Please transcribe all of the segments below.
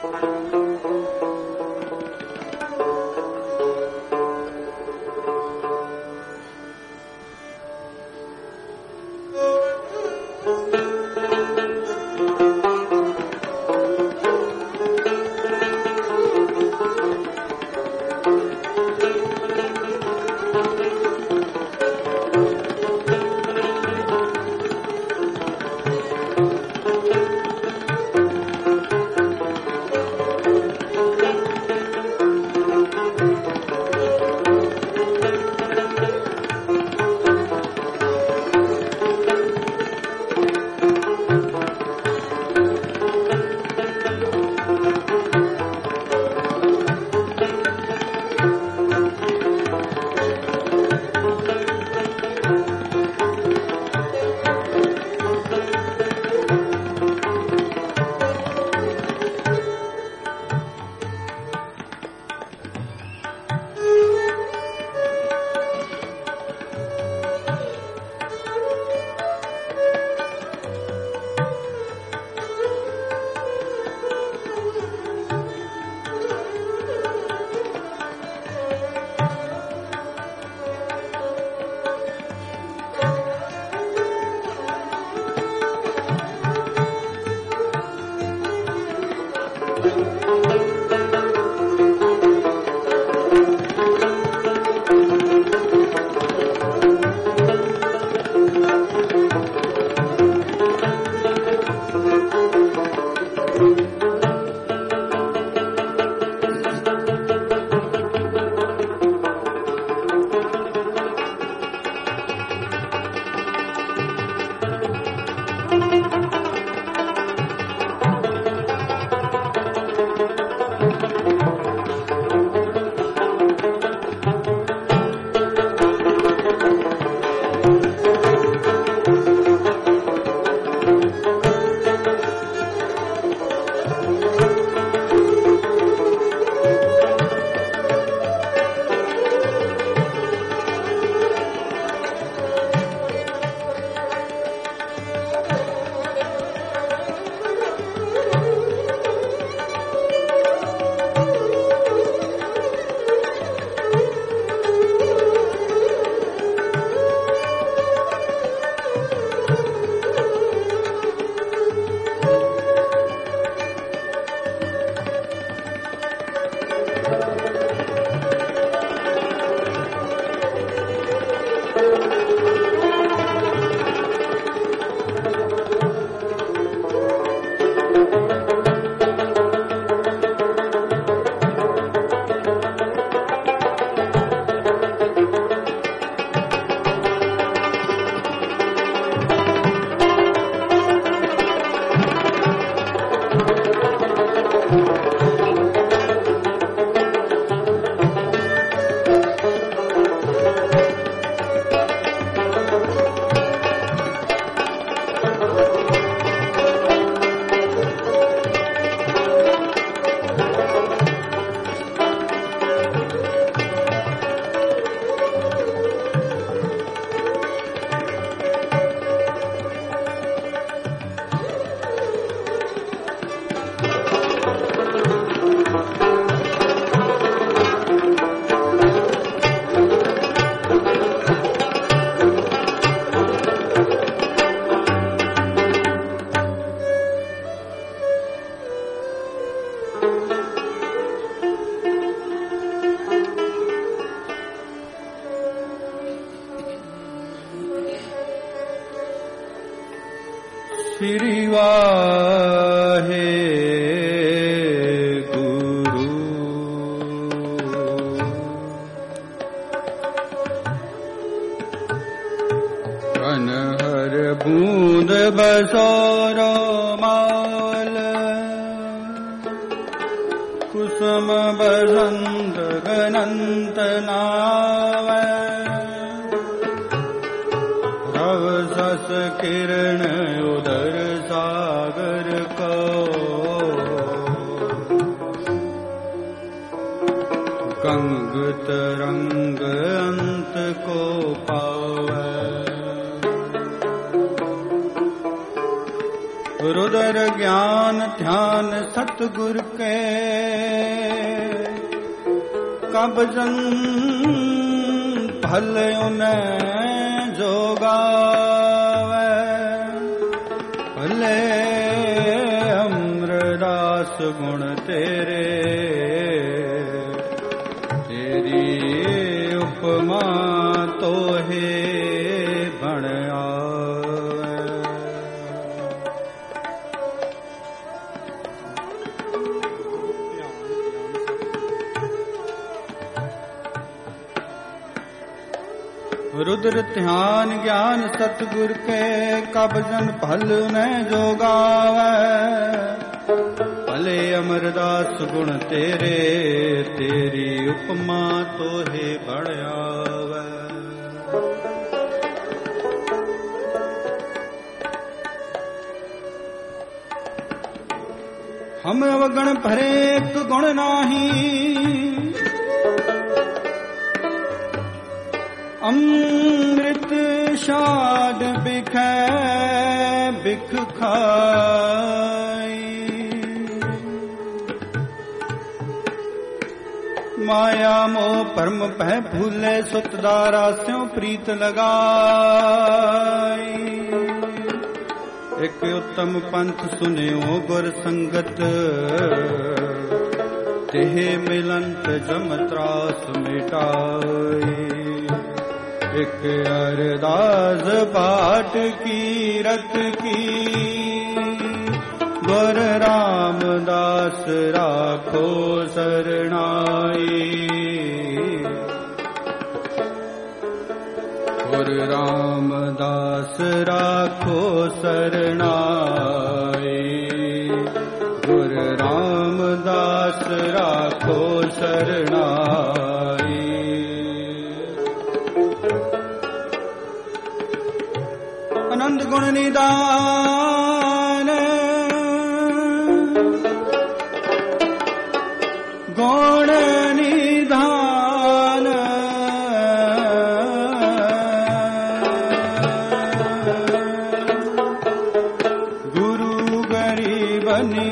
श्री वाहे गुरु कनहर बूंद बसोरो माल कुसुम बसंत गनंत नावै रव सस किरण उदर सागर को गंग तरंग अंत को पावै हृदय कर ज्ञान ध्यान सतगुर के कब जन भल उन्हें जोगावे भले अमरदास गुण तेरे तेरी उपमा तो है बण रुद्र ध्यान ज्ञान सतगुर के कब जन भल न जोगावे भले अमरदास गुण तेरे तेरी उपमा तो है बड़ आवे। हम अवगण भरे एक गुण नाही अमृत शाद बिखै बिख खाई माया मोह परम भय भूले सुतदारा स्यों प्रीत लगाई। एक उत्तम पंथ सुनियो गुर संगत तेह मिलंत जम त्रास मिटाई। एक अरदास बाट की रत की गुर रामदास राखो शरणाई। गुर रामदास राखो शरणाई। गुर रामदास राखो शरणाई। आनंद गुण निदान गुण निधान गुरु गरीब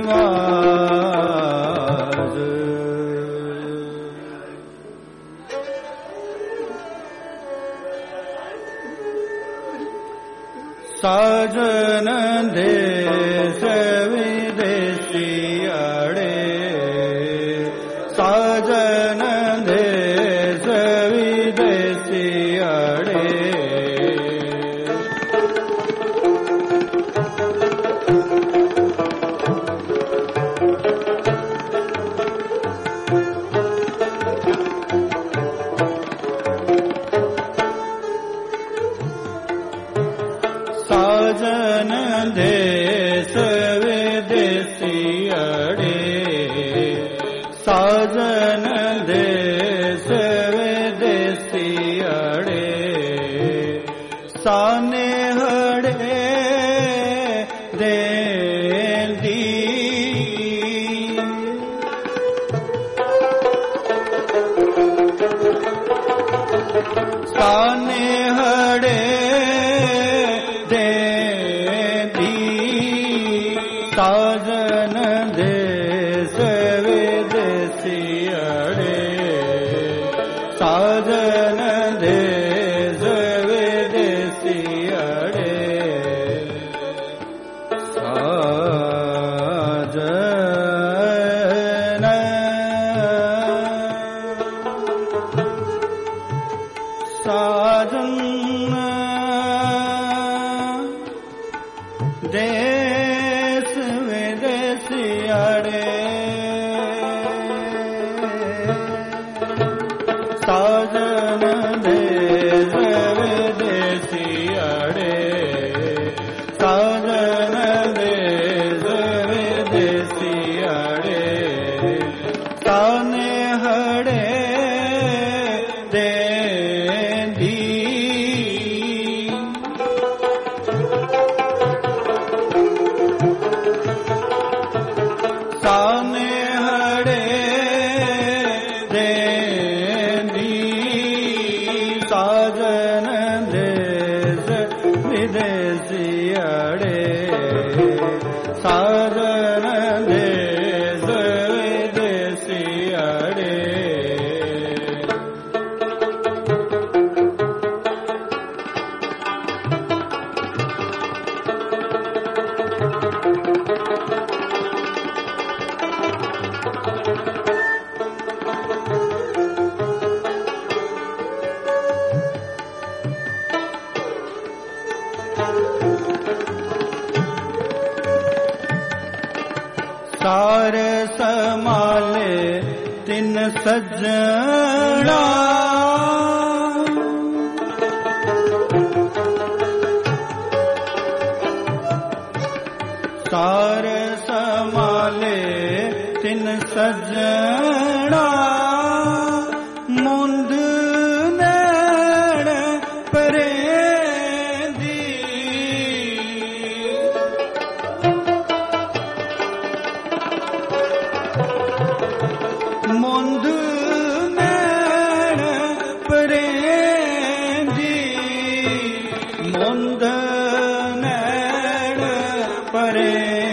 निवास। साजन देश विदेशी अड़े साजन देश विदेशी अड़े साजन देश विदेशी अड़े साजन देश विदेशी अड़े साने हड़े देंदी साने हड़े साजन देश विदेशी अड़े साजन देश विदेशी अड़े साजन साजन देश विदेशी अड़े ਸਮਾਲੇ ਤਿਨ ਸੱਜਣਾ ਸਾਰ ਸਮਾਲੇ ਤਿਨ ਸੱਜਣਾ ਮੁੰਦ ਨੈਣ ਪਰੇ ਦੀ ਮੁੰਦ ਨੈਣ ਪਰੇ ਦੀ ਮੁੰਦ ਨੈਣ ਪਰੇ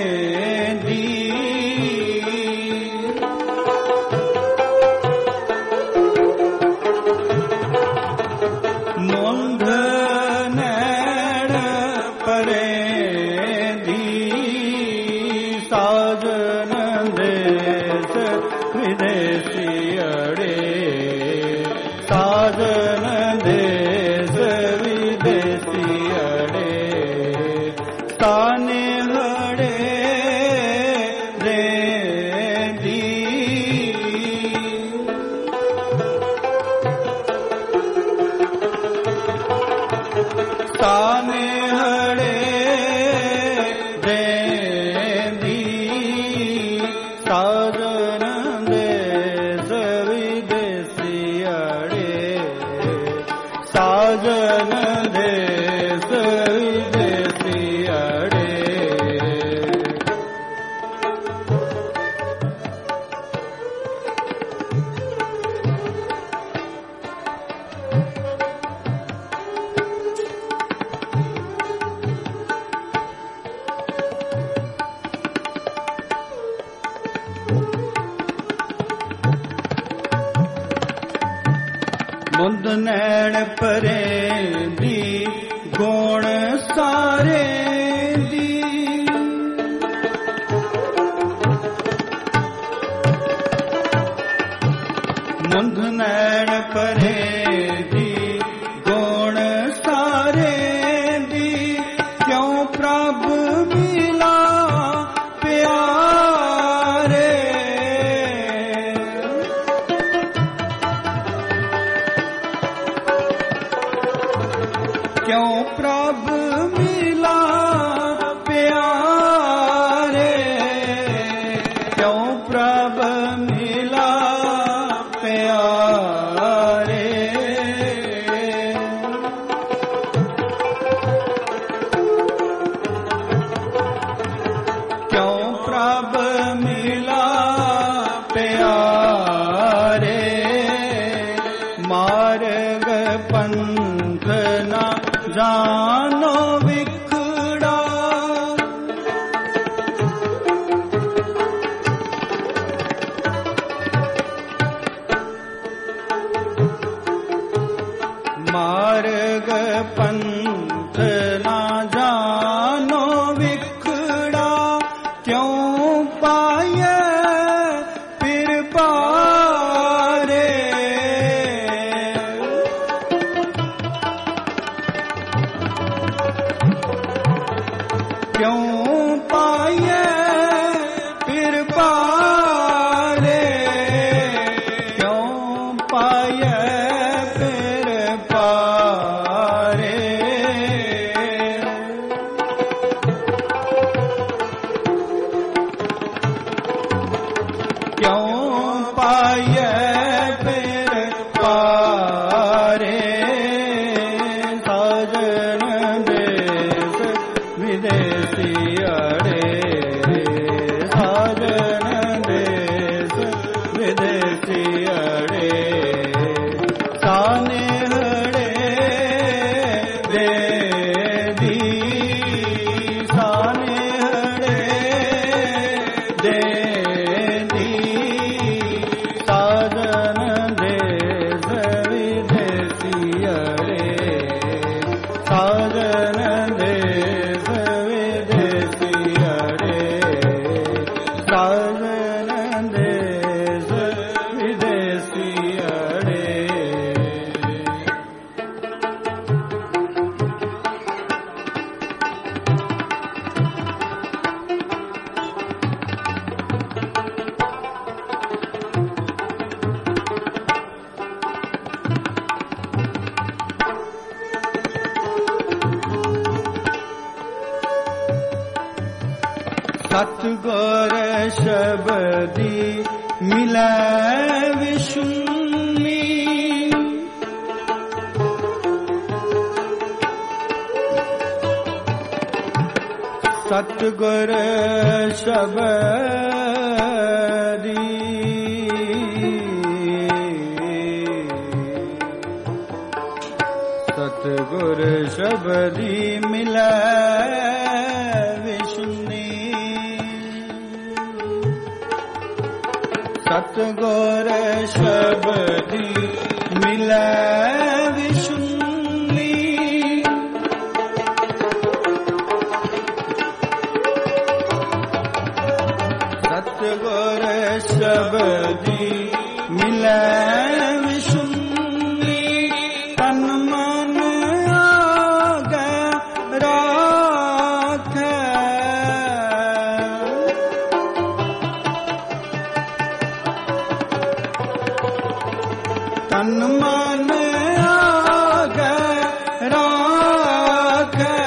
ਮੁੰਦ ਨੈਣ ਪਰੇ ਦੀ ਗੁਣ ਸਾਰੇ ਦੀ ਮੁੰਦ ਨੈਣ ਪਰੇ ਦੀ ਗੁਣ ਸਾਰੇ ਦੀ ਕਿਉ ਪ੍ਰਭ ਮਿਲਾ ਪਿਆਰੇ ਕਿਉ ਪ੍ਰਭ ਮਿਲਾ ਪਿਆਰੇ ਕਿਉ ਪ੍ਰਭ ਮਿਲਾ ਪਿਆਰੇ ਕਿਉ ਪ੍ਰਭ ਮਿਲਾ ਪਿਆਰੇ ਮਾਰਗ ਪੰਥ ਨਾ ਜਾਨੋ ਵਿਖੜਾ ਮਾਰਗ ਪੰਥ ਨਾ ਜਾਨੋ ਵਿਖੜਾ ਕਿਉ ਪਾਏ ਫਿਰ ਪਾਰੇ ਕਿਉ ਪਾਏ ਫਿਰ ਪਾਰੇ ਕਿਉ ਪਾਏ ਫਿਰ ਪਾਰੇ ਕਿਉ ਪਾਏ ਫਿਰ ਪਾਰੇ ਸਾਜਨ ਦੇਸ ਵਿਦੇਸੀ ਅੜੇ ਸਾਜਨ ਦੇਸ ਵਿਦੇਸੀ ਅੜੇ ਸਾਨੇਹੜੇ ਦੇ ਦੀ ਸਾਨੇਹੜੇ ਦੇ ਦੀ सतगुर शबदी मिलै विशुन्नी। सतगुर शबदी सतगुर शबदी मिलै विशुन्नी। सतगुर शबदी मिलै विशुन्नी। सतगुर शबदी मिलै विशुन्नी। तन मन आगे राखै। तन मन आगे राखै।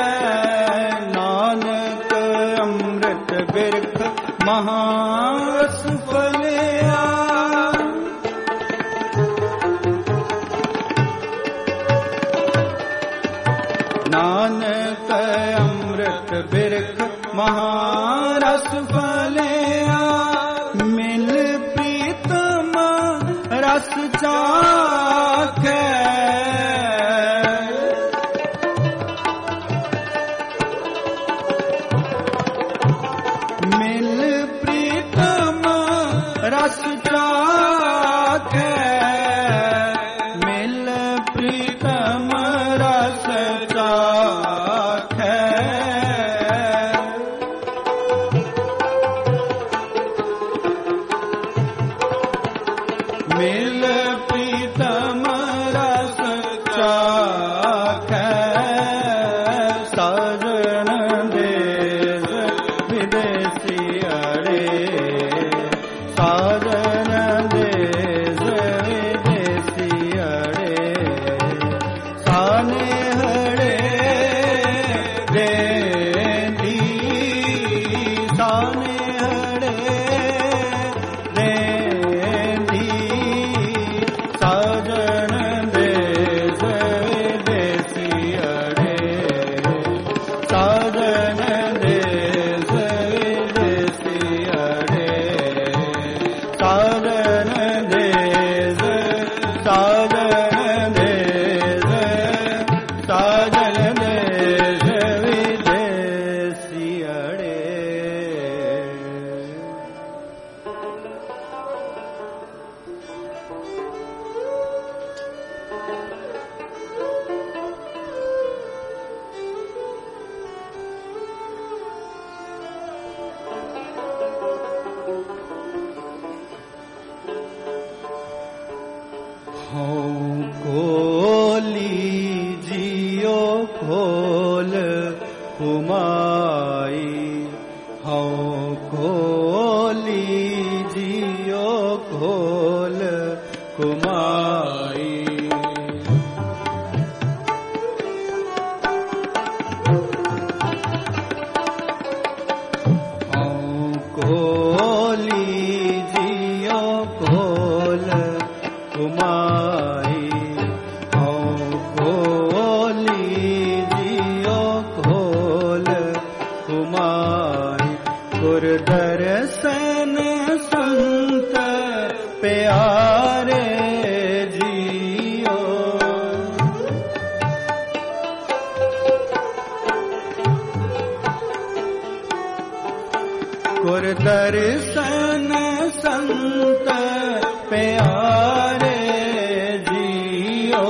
नानक अमृत बिरख महारस फलिया। नानक अमृत बिरख महारस फलिया। मिल प्रीतम रस चाखै। मिल प्रीतम रस चाखै। मिल प्रीतम रस चाखै। मिल प्रीतम रस चाखै। साजन देश विदेशी अरे। साजन देश विदेशी अरे। साने हरे देंदी। साने हरे देंदी। साजन देश विदेशी अरे। साजन देश विदेशी अरे। साजन देश साजन देश साजन देश विदेशी अरे। हूँ खोली जियो खोल हुमाई। हूँ खोली जियो खोल हुमाई। हूँ खोली जियो खोल हुमाई। हूँ खोली जियो खोल हुमाई। गुर दर्शन संत प्यारे जियो। गुर दर्शन संत प्यारे जियो।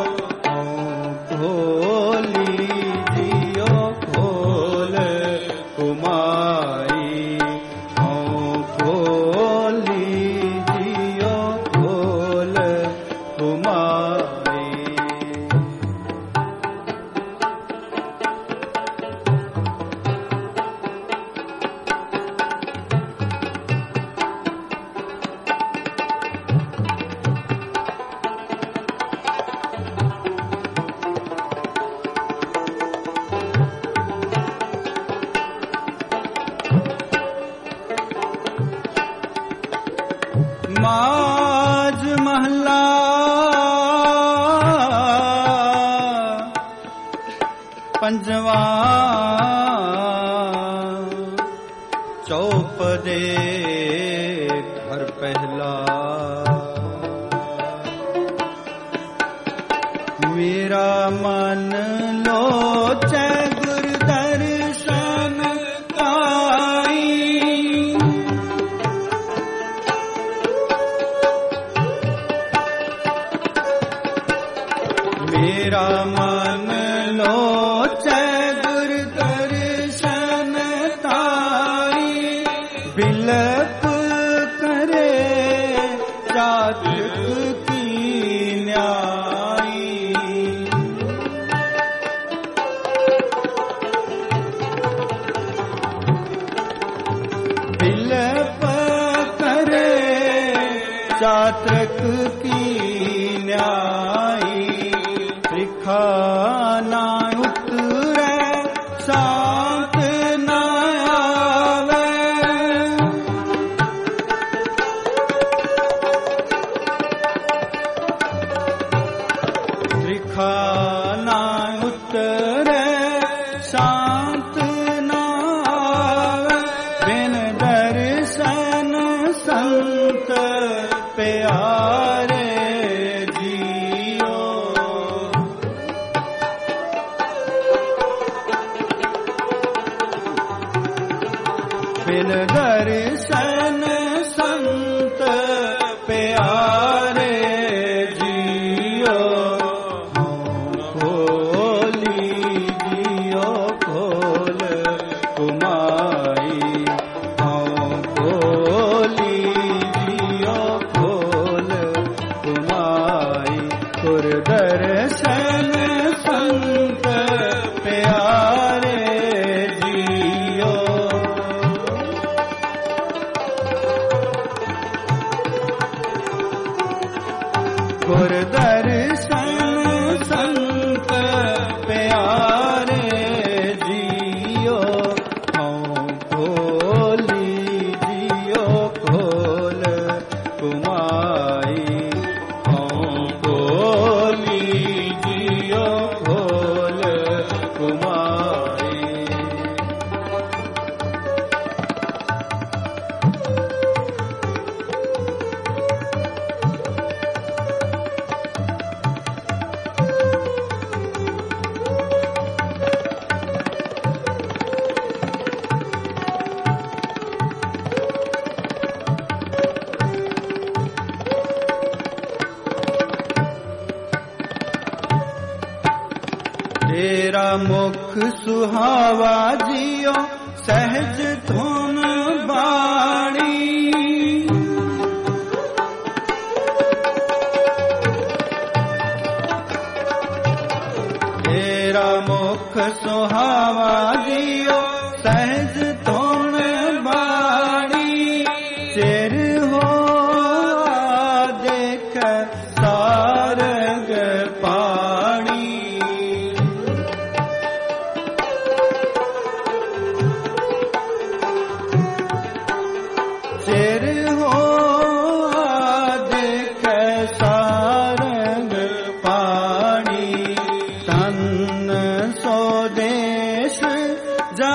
खोली जियो खोल हुमाई। खोली जियो खोल हुमाई। माज महला पंजवा चौपदे घर पहला मेरा मन लोचै गुर दर्शन आई मेरा मन लोचै गुर दर्शन ताई बिलप करे चातक की न्याई बिलप करे चातक की न्याई त्रिखा ना उतरे सांत न आवे त्रिखा ना उतरे शांत न आवे बिन दर्शन संत प्यारे जियो बिन दर्शन संत प्यारे जियो खोली जियो खोल कुमाई खोली जियो खोल कुमाई गुर दर्शन संत प्यारे जियो गुर दर्शन संत प्यारे जियो खोली जियो खोल कुमाई खोली जियो खोल कुमाई तेरा मुख सुहावा जियो सहज धुन बाणी तेरा मुख सुहावा जियो सहज धुन बाणी सिर हो देख सारग पाणी सिर हो देख सारंग पानी तन स्वदेश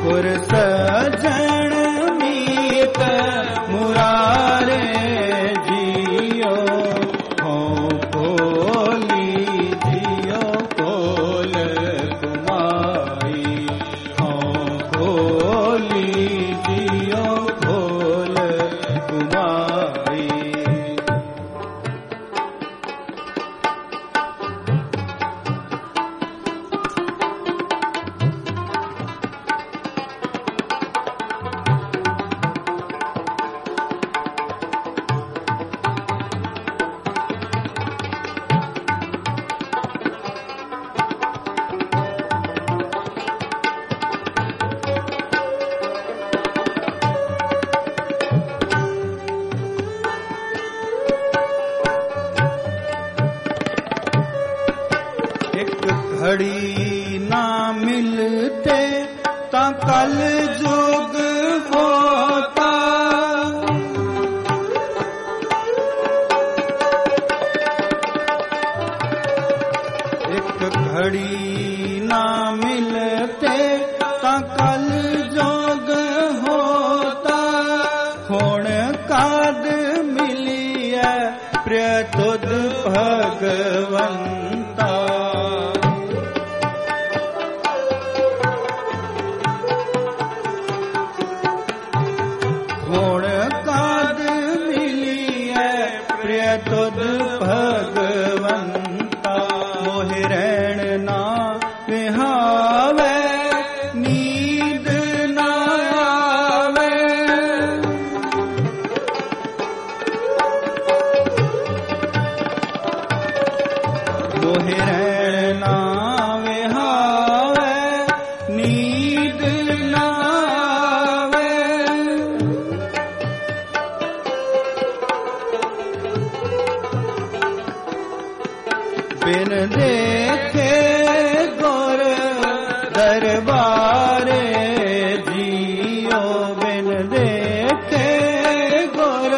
गुर सजन मीत मुरारे जियो हो खोली जियो खोल कुमाई हो खोली जियो खोल कुमाई। घड़ी ना मिलते ता कल जुग होता, एक घड़ी ना मिलते ता कल जुग होता। होण काद मिलिए प्रिय तुद भगवंता, तुद भगवंता। मोहि रैण ना विहावे नींद ना आवे, मोहि रैण ना विहावे नींद ना आवे। बिन देखे गुर दरबारे जियो, बिन देखे गुर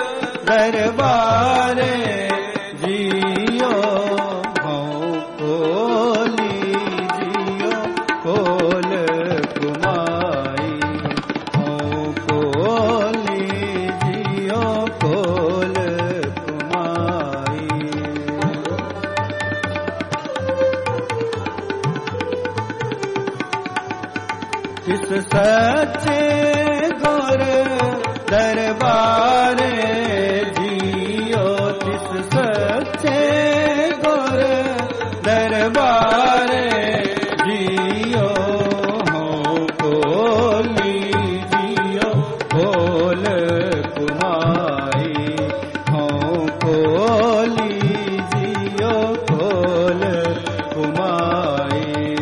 दरबारे जियो हो खोली जियो खोल कुमाई हो खोली जियो खोल कुमाई। जिस सच्चे गुर दरबारे जियो, जिस सच्चे गुर दरबारे जियो हो खोली जियो खोल कुमाई हो खोली जियो खोल कुमाई।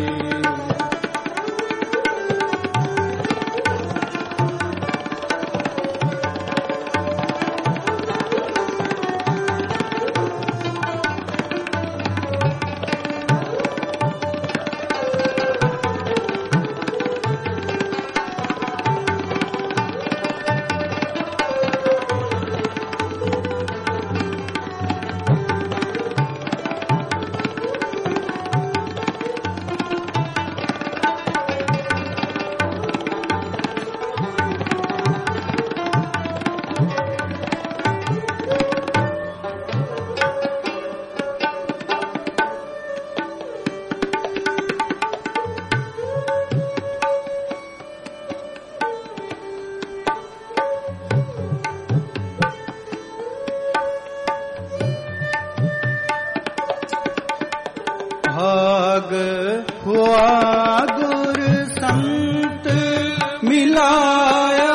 भाग हुआ गुर संत मिलाया,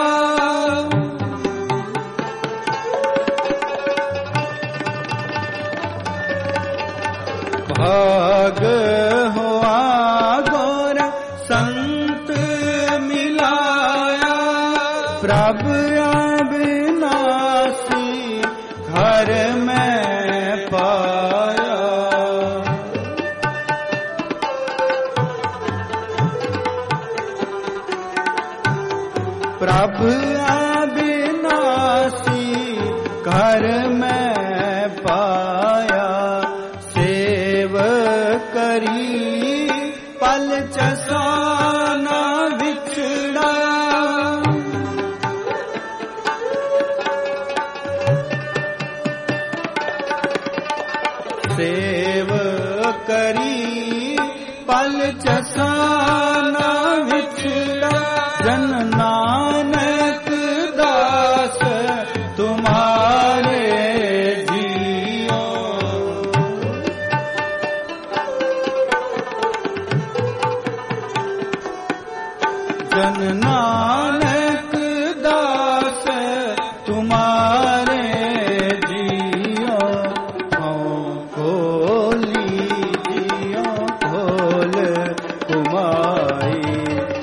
भाग हुआ गुर संत मिलाया। प्रभु अविनाशी घर में पाया, प्रभु अविनाशी घर में पाया। सेव करी पल चसाना बिछ जन नानक दास तुम्हारे जियो खोली जियो खोल कुमाई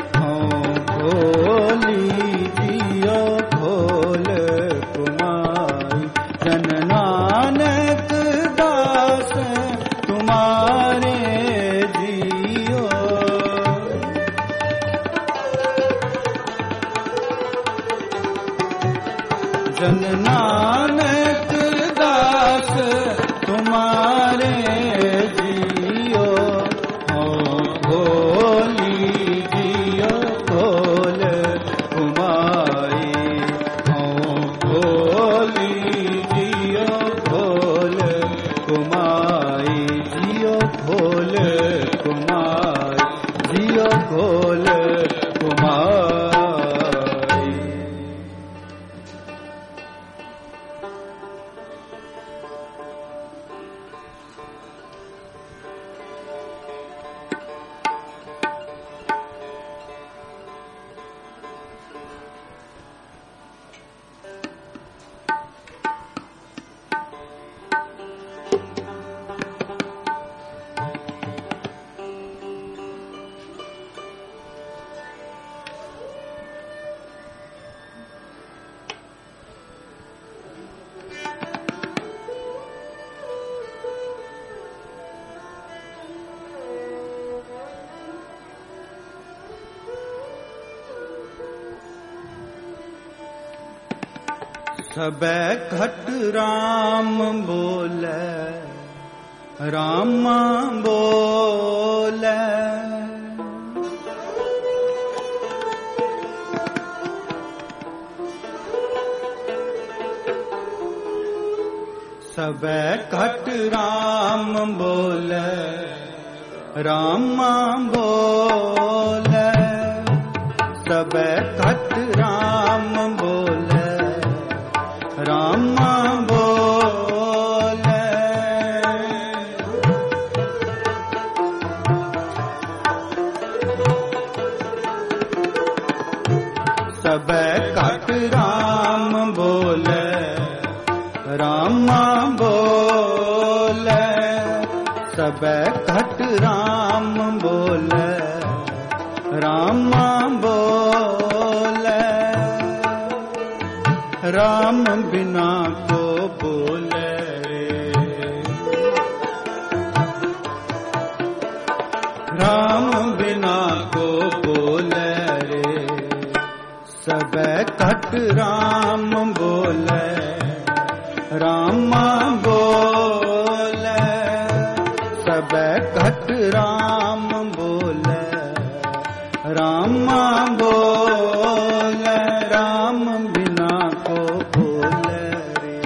खोली जियो खोल कुमाई जन नानक दास तुम्हारे जियो जन नानक दास तुम्हारे जियो खोली जियो खोल कुमाई खोली जियो खोल कुमाई जियो खोल कुमाई जियो खोल कुमाई। सबे घट राम बोले राम बोले सबे घट राम बोले राम बोले सबे घट राम बोले राम बोले सबे घट राम बोले राम बोले सबे घट राम बोले राम बोले राम बिना को बोले राम बिना को बोले रे सबे घट राम बोले राम बोले सबे घट राम बोले राम बोले राम बिना को बोले रे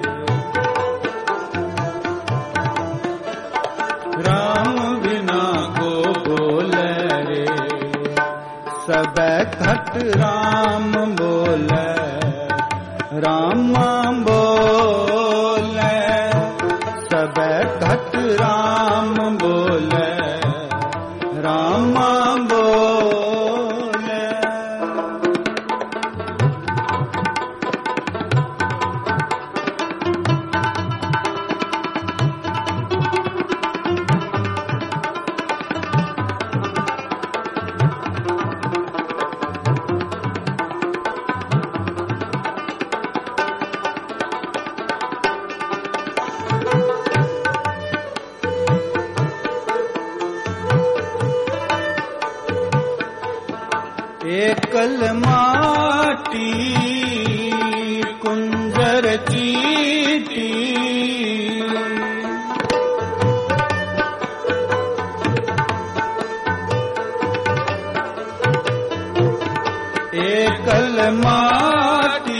राम बिना को बोले रे सबे घट राम बोले राम बोले सबे घट राम बोले राम बोले एकल माटी कुंजर चीटी एकल माटी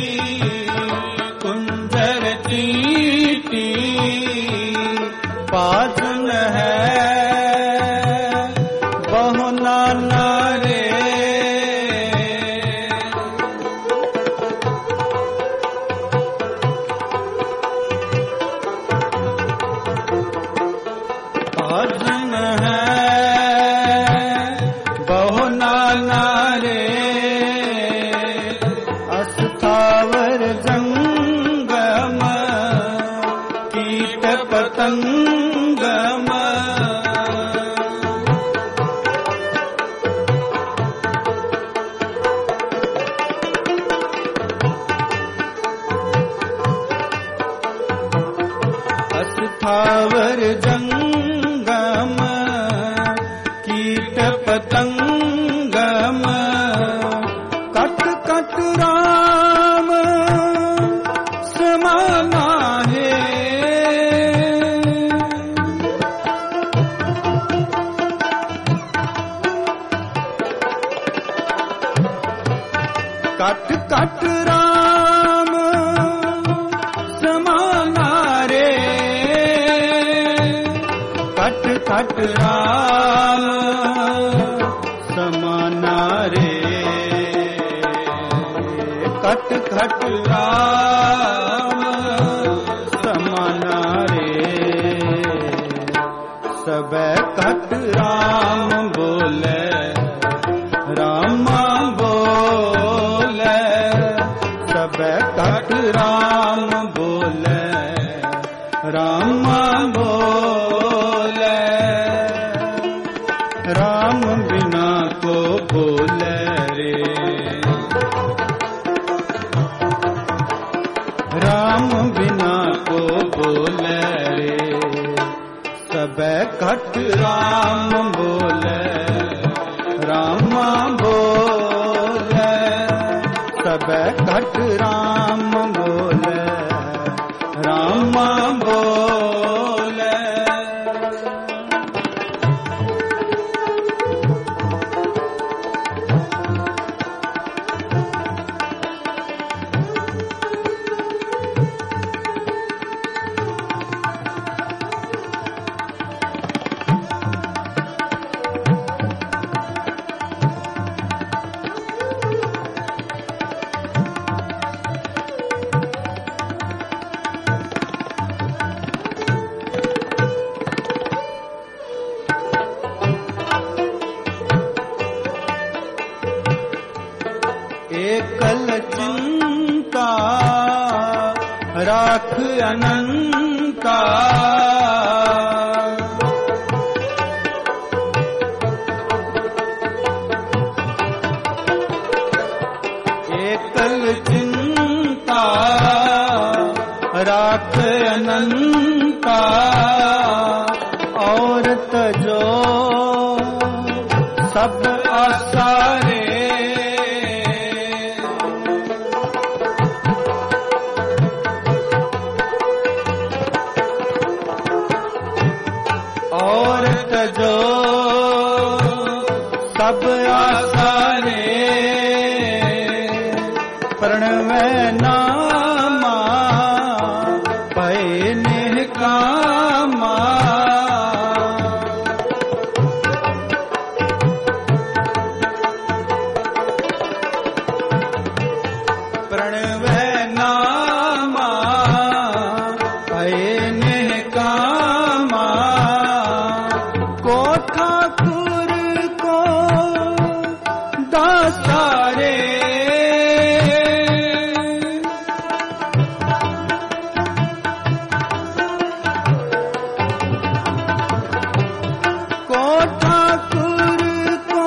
कुंजर चीटी पाजन है बहु नाना रे पाजन है बहु नाना पतंगम कट कट राम समाना है। कट कट राम समाना रे, कट कट राम समाना रे, कट कट राम समाना रे। सब कट राम बोले रामा बोले, सब कट राम बोले रामा बोले। राम बिना को बोले रे, राम बिना को बोले रे। सब कट राम बोले रामा बोले, सब कट राम बोले रामा बोले। एकल चिंता राख अनंता, एकल चिंता राख अनंता। और तजो सब आसारे, और तजो सब आसारे। प्रणवै नामा पै निकामा, प्रणवै नामा पै निकामा। को ठाकुर को दासारे, को ठाकुर को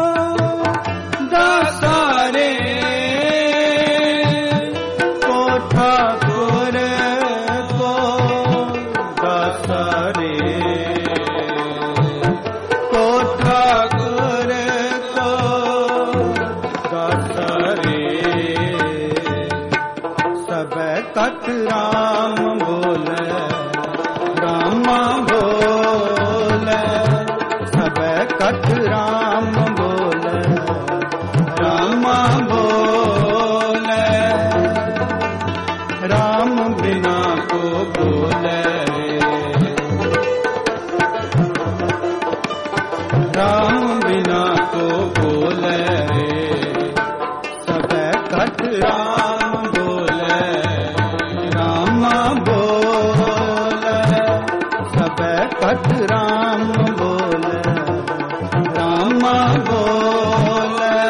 दासारे, को ठाकुर को दासारे, को ठाकुर को दासारे। सब कट राम बोले रामा बोले, सब कट राम बोले रामा बोले। राम बिना को बोले राम बिना को बोले। सब कट राम बोले रामा बोले, सब कट राम बोले रामा बोले।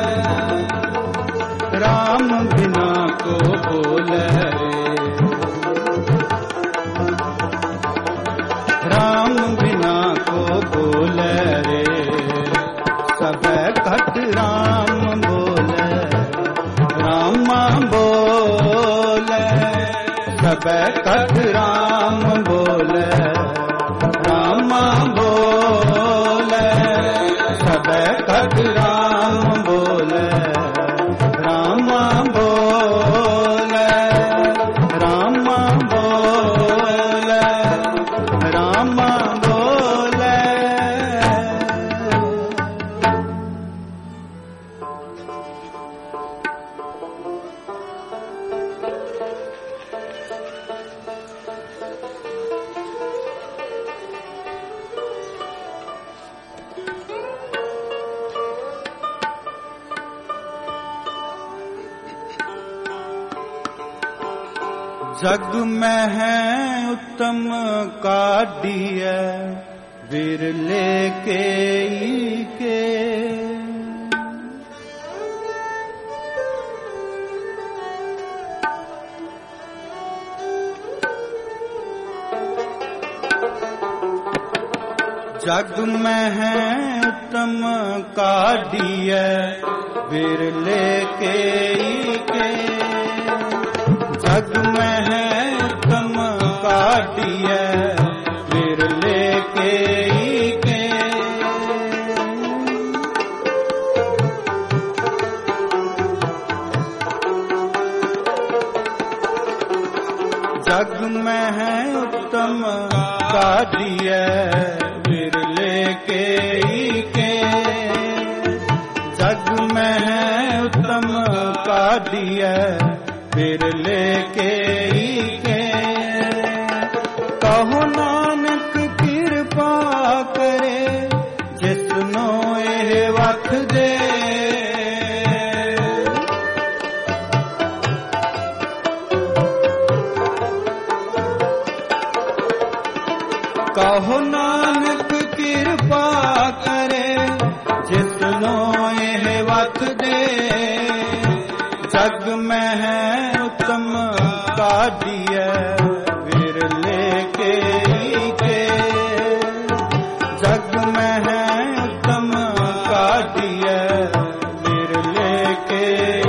राम बिना को बोले राम बिना को बोले रे। सब कट राम बोले रामा बोले, सब कट राम बोले रामा बोले। सबे कट राम बोले, रामा बोले, रामा बोले, रामा बोले। जग में है उत्तम काढ़िए, बिरले के जग में है उत्तम काढ़िए, बिरले के जग में है उत्तम काढ़िए, बिरले के जग में है उत्तम काढ़िए, बिरले के जग में है उत्तम काढ़िए, बिरले के कहो नानक कृपा करे, जिसनो ये वख दे। कहो नानक कृपा करे, जिसनो ये वख दे। जग में है उत्तम काढ़िए, बिरले के जग में है उत्तम काढ़िए, बिरले के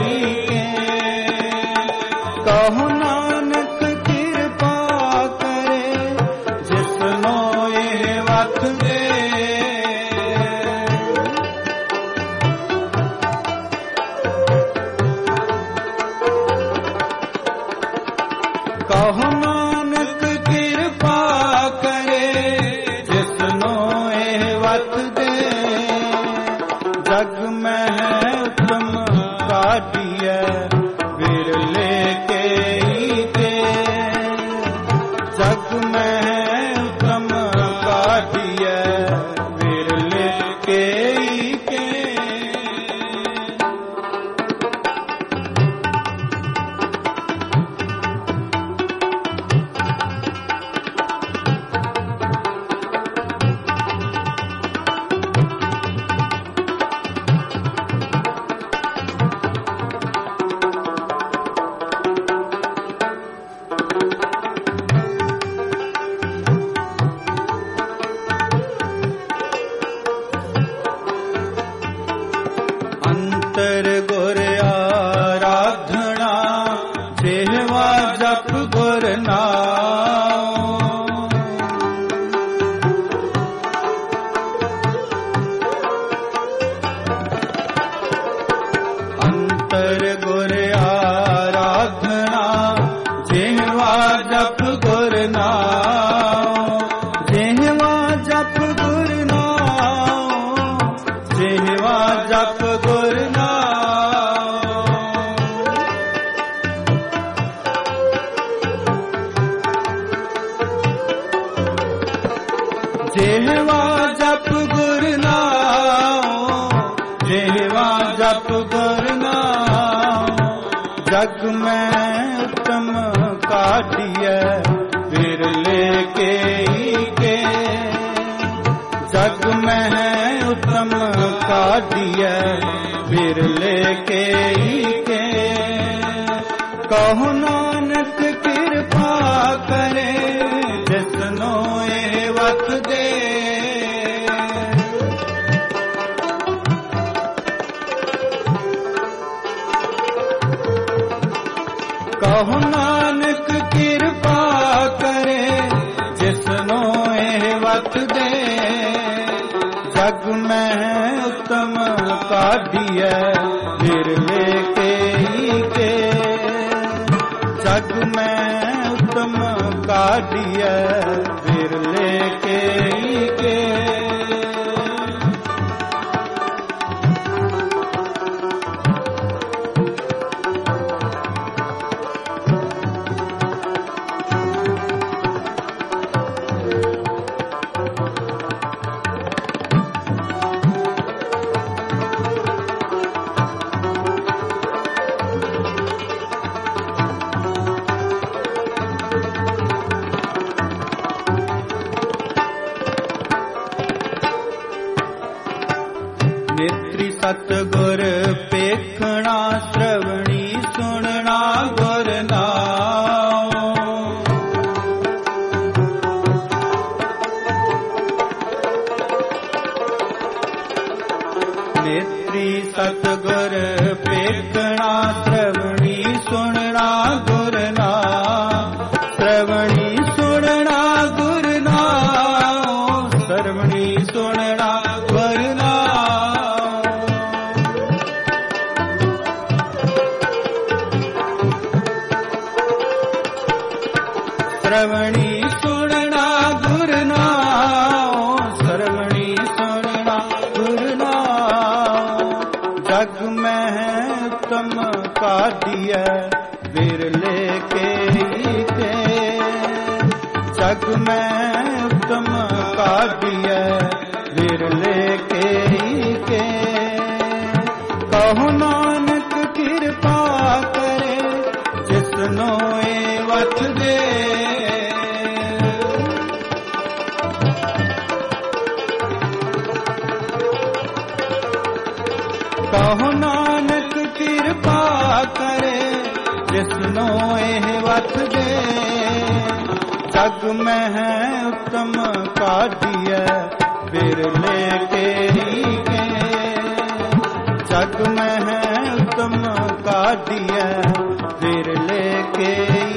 कहो नानक कृपा करे, जिसनो ये वख दे। कहो नानक कृपा करे, जिसनो ये वख दे। जग में है उत्तम काढ़िए, बिरले के जग में है उत्तम काढ़िए, बिरले के अंतर गुर आराधना, जेहवा जप गुर नाम। अंतर गुर आराधना, जेहवा जप गुर नाम। जेहवा जप गुर नाम, जेहवा जप गुर नाम। जेहवा जप गुर नाम, जेहवा जप गुर नाम। जग में उत्तम काढ़िए, बिरले के जग में है उत्तम काढ़िए, बिरले के कहो नानक कृपा करे, जिसनो ये वख दे। कहो नानक कृपा करे, जिसनो ये वख दे। जग में उत्तम काढ़िए बिरले के जग में उत्तम काढ़िए बिरले के नेत्री सतगुर पेखना श्रवणी सुनना गुर नाम नेत्री सतगुर पेखना श्रवणी सुनना गुर नाम श्रवणी सुनना गुर नाम श्रवणी सुनना गुर श्रवणी सुनना गुर नाम श्रवणी सुनना गुर नाम जग में उत्तम काढ़िए बिरले के जग में उत्तम काढ़िए बिरले के कहो नानक कृपा करे जिसनो वत दे कहो नानक कृपा करे जिसनो वत दे जग में है उत्तम काढ़िए बिरले के जग में है उत्तम काढ़िए बिरले के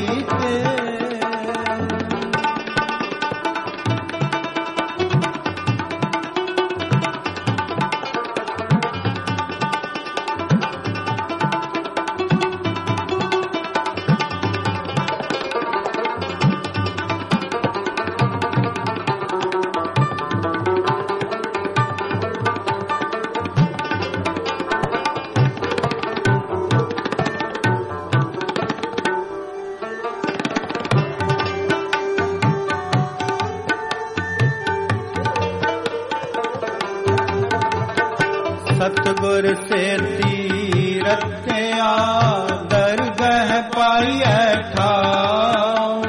सतगुर से तीरत्या दरगह पाइए ठाव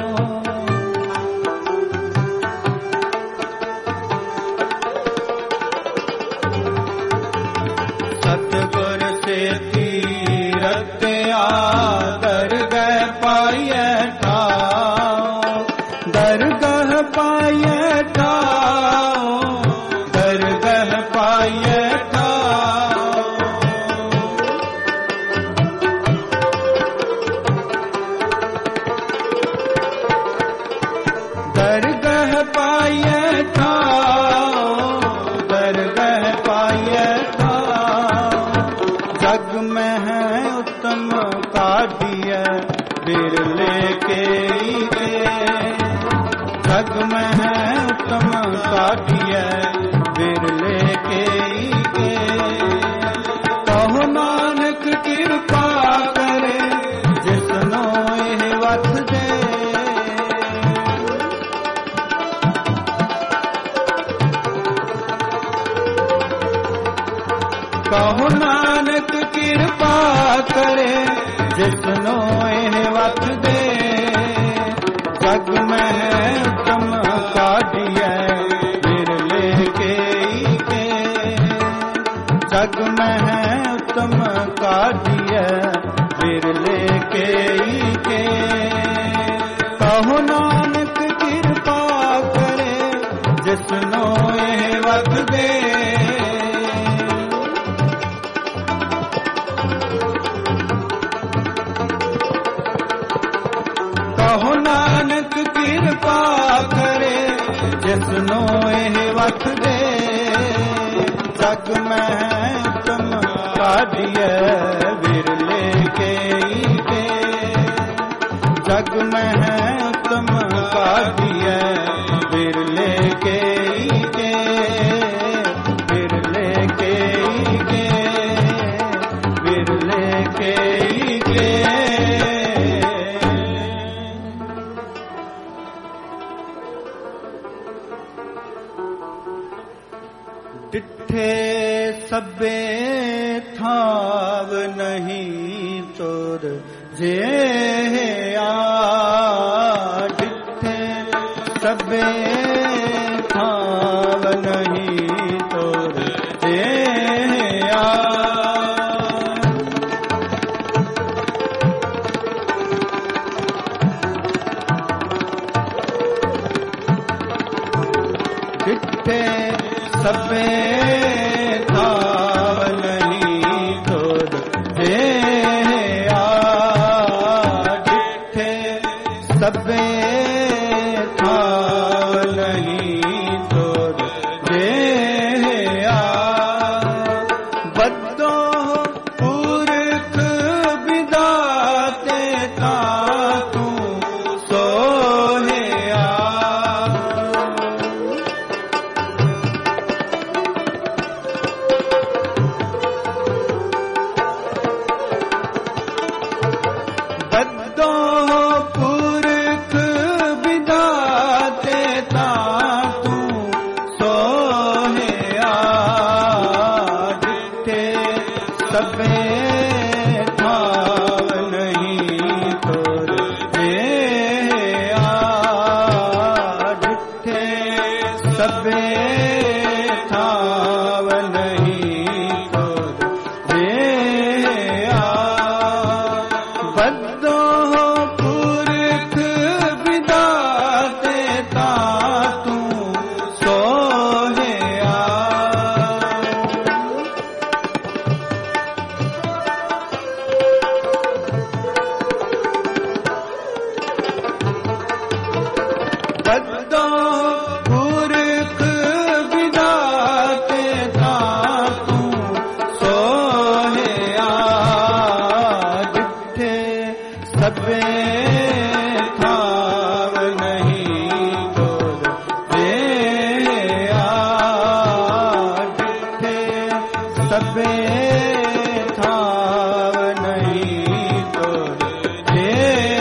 सतगुर से तीरत्या दरगह पाइए ठाव दरगह पाइए ठाव दरगह पाइए दरगह पाइए ठाव दरगह पाइए ठाव जग में है उत्तम काढ़िए बिरले के जग में है उत्तम काढ़िए बिरले के कहो नानक कृपा करे जिसनो वत दे कहो नानक कृपा करे जिसनो वत दे जग में है उत्तम काढ़िए बिरले के जग में है उत्तम काढ़िए बिरले के कहो नानक कृपा करे जिसनो वत दे कहो नानक कृपा करे जिसनो वत दे जग में काढ़िए विरले के जग में तुम काढ़िए विरले के विरले के विरले के डिठे सबे थाव नहीं तोर जे डिठे सबे थाव नहीं तोर जे डिठे सबे थाव नहीं तोर जे डिठे सबे थाव नहीं तोर जे बद्दो पुरख विदाते ता तू सोहिया बद्दो पुरख विदाते ता तू सोहिया डिठे सबे थाव नहीं तोर जे डिठे सबे थाव नहीं तोर जे बद्दो पुरख विदाते ता तू सोहिया बद्दो पुरख विदाते ता तू सोहिया डिठे सबे थाव नहीं तोर जे डिठे सबे थाव नहीं तोर जे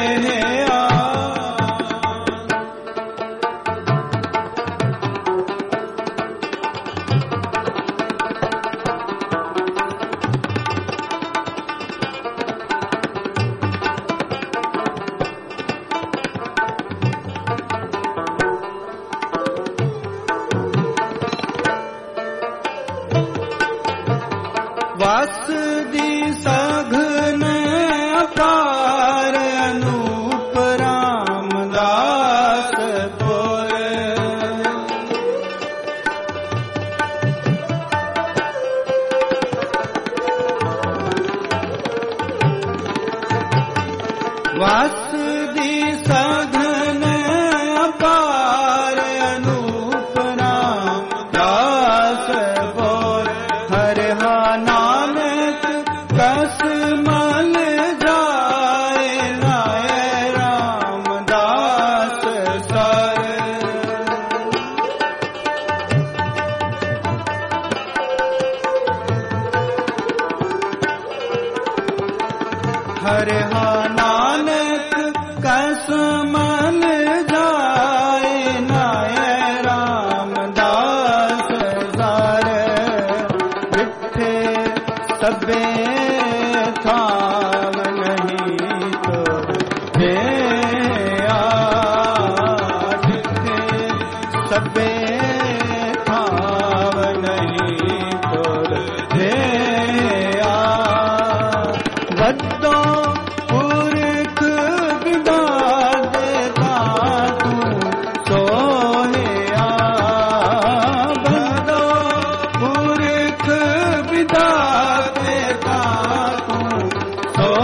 वास दी सघन अपार अनूप रामदास पुर वास दी सघन अपार अनूप रामदास पुर हर नानक कस मल जाए लाए रामदास सर हर नानक कस मल जाए लाए रामदास सर डिठे सबे थाव नहीं तोर जे डिठे सबे थाव नहीं तोर जे बद्दो पुरख विदाते ता तू सोहिया बद्दो पुरख विदाते ता तू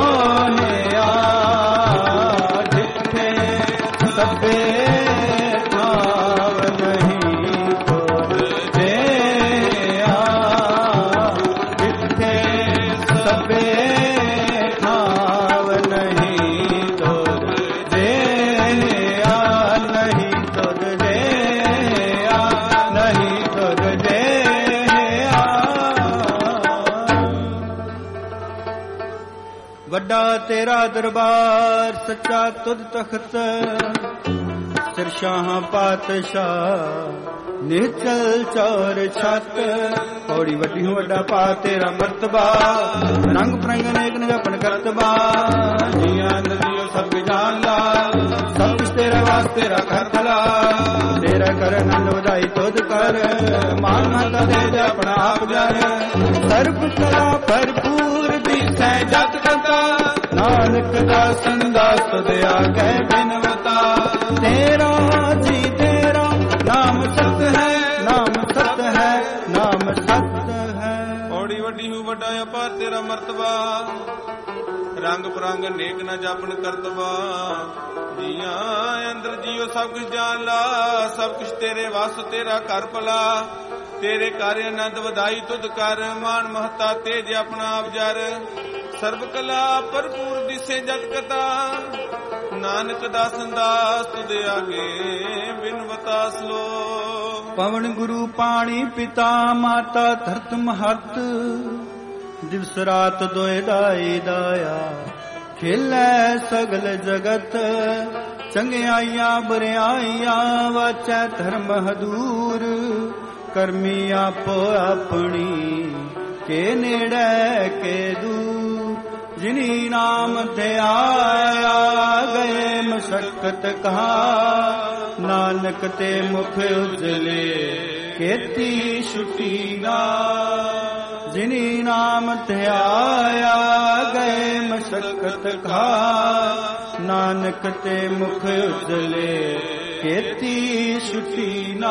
ਵੱਡਾ ਤੇਰਾ ਦਰਬਾਰ ਸੱਚਾ ਤੁਧ ਤਖਤ, ਸਿਰ ਸ਼ਾਹਾਂ ਪਾਤਸ਼ਾਹ ਨਿਚਲ ਚੌਰ ਛੱਤ। ਪੌੜੀ ਵੱਡੀ ਹੋ ਵੱਡਾ ਪਾ ਤੇਰਾ ਮਰਤਬਾ, ਰੰਗ ਪ੍ਰੰਗ ਅਨੇਕ ਨਿਜਪਨ ਕਰਤਬਾ। ਜੀਆਂ ਨਦੀਓ ਸਭ ਜਾਣ ਲਾ, ਸਭ ਕੁਛ ਤੇਰਾ ਵਾਸ ਤੇਰਾ ਕਰਤਲਾ। ਤੇਰਾ ਕਰ ਆਨੰਦ ਵਧਾਈ ਤੁਧ ਕਰ, ਮਾਨ ਮਹਤਾ ਦੇ ਦੇ ਆਪਣਾ ਆਪ ਜਰ। ਸਰਬ ਕਲਾ ਭਰਪੂਰ ਦਿਸੈ ਜਤ ਕਤਾ, ਨਾਨਕ ਦਾ ਸੰਦਾ ਤੁਧ ਆਗੇ ਬਿਨਵਤਾ। ਤੇਰਾ ਜੀ ਤੇਰਾ ਨਾਮ ਸਤ ਹੈ, ਨਾਮ ਸਤ ਹੈ, ਨਾਮ ਸਤ ਹੈ। ਪੌੜੀ ਵੱਡੀ ਹੂ ਵੱਡਾ ਅਪਾਰ ਤੇਰਾ ਮਰਤਬਾ, ਰੰਗ ਪ੍ਰੰਗ ਨੇਕ ਨਾ ਜਾਪਨ ਕਰਤਬਾ। ਜੀਆਂ ਅੰਦਰ ਜੀਓ ਸਭ ਕੁਛ ਜਾਣ ਲਾ, ਸਭ ਕੁਛ ਤੇਰੇ ਵਾਸ ਤੇਰਾ ਘਰ ਭਲਾ। ਤੇਰੇ ਘਰ ਆਨੰਦ ਵਧਾਈ ਤੁਧ ਕਰ, ਮਾਨ ਮਹਤਾ ਤੇਜ ਆਪਣਾ ਆਪ ਜਰ। ਸਰਬ ਕਲਾ ਭਰਪੂਰ ਦਿਸੇ ਜਤ ਕਤਾ, ਨਾਨਕ ਦਾ ਸੰਦਾਸ ਤੁਧ ਆਗੇ ਬਿਨਵਤਾ ਸਲੋ। ਪਵਨ ਗੁਰੂ ਪਾਣੀ ਪਿਤਾ ਮਾਤਾ ਧਰਤ ਮਹਤ, ਦਿਵਸ ਰਾਤ ਦੋਇ ਦਾਈ ਦਾਇਆ। ਖੇਲੇ ਸਗਲ ਜਗਤ, ਚੰਗਿਆਈਆਂ ਬਰਿਆਈਆਂ। ਵਾਚੈ ਧਰਮ ਹਦੂਰ, ਕਰਮੀ ਆਪੋ ਆਪਣੀ। ਕੇ ਨੇੜੇ ਕੇ ਦੂਰ, ਜਿਨੀ ਨਾਮ ਧਿਆਇਆ। ਗਏ ਮਸ਼ਕਤ ਕਹਾ, ਨਾਨਕ ਤੇ ਮੁਖ ਉਜਲੇ। ਕੀਤੀ ਛੁਟੀ ਨਾ, ਜਿਨੀ ਨਾਮ ਧਿਆਇਆ। ਗਏ ਮਸ਼ਕਤ ਕਹਾ, ਨਾਨਕ ਤੇ ਮੁਖ ਉਜਲੇ। ਕੀਤੀ ਛੁਟੀ ਨਾ।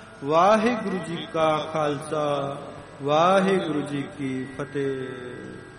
ਵਾਹਿਗੁਰੂ ਜੀ ਕਾ ਖਾਲਸਾ, ਵਾਹਿਗੁਰੂ ਜੀ ਕੀ ਫਤਿਹ।